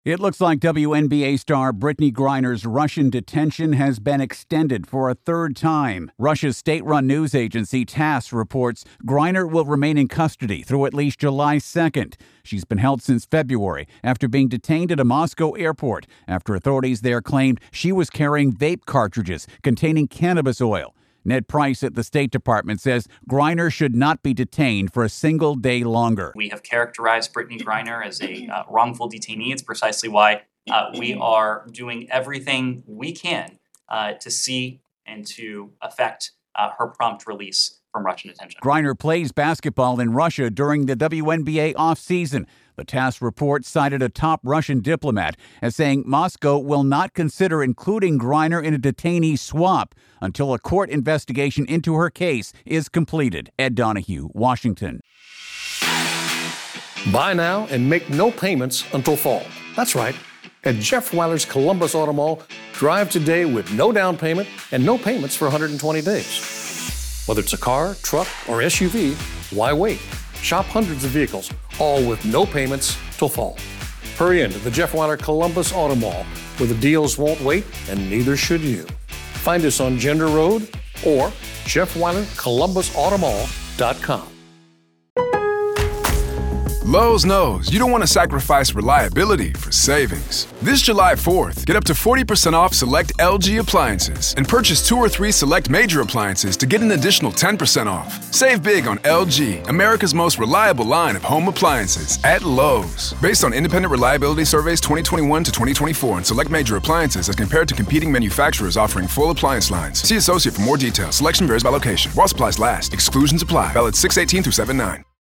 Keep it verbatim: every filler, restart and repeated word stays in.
It looks like W N B A star Brittany Griner's Russian detention has been extended for a third time. Russia's state-run news agency TASS reports Griner will remain in custody through at least July second. She's been held since February after being detained at a Moscow airport after authorities there claimed she was carrying vape cartridges containing cannabis oil. Ned Price at the State Department says Griner should not be detained for a single day longer. We have characterized Brittany Griner as a uh, wrongful detainee. It's precisely why uh, we are doing everything we can uh, to see and to effect uh, her prompt release from Russian detention. Griner plays basketball in Russia during the W N B A offseason. The TASS report cited a top Russian diplomat as saying Moscow will not consider including Griner in a detainee swap until a court investigation into her case is completed. Ed Donahue, Washington. Buy now and make no payments until fall. That's right. At Jeff Weiler's Columbus Auto Mall, drive today with no down payment and no payments for one hundred twenty days. Whether it's a car, truck, or S U V, why wait? Shop hundreds of vehicles, all with no payments till fall. Hurry into the Jeff Weiler Columbus Auto Mall, where the deals won't wait, and neither should you. Find us on Gender Road or Jeff Weiler Columbus Auto Mall dot com. Lowe's knows you don't want to sacrifice reliability for savings. This July fourth, get up to forty percent off select L G appliances and purchase two or three select major appliances to get an additional ten percent off. Save big on L G, America's most reliable line of home appliances at Lowe's. Based on independent reliability surveys twenty twenty-one to twenty twenty-four and select major appliances as compared to competing manufacturers offering full appliance lines. See associate for more details. Selection varies by location. While supplies last. Exclusions apply. Valid six eighteen through seven nine.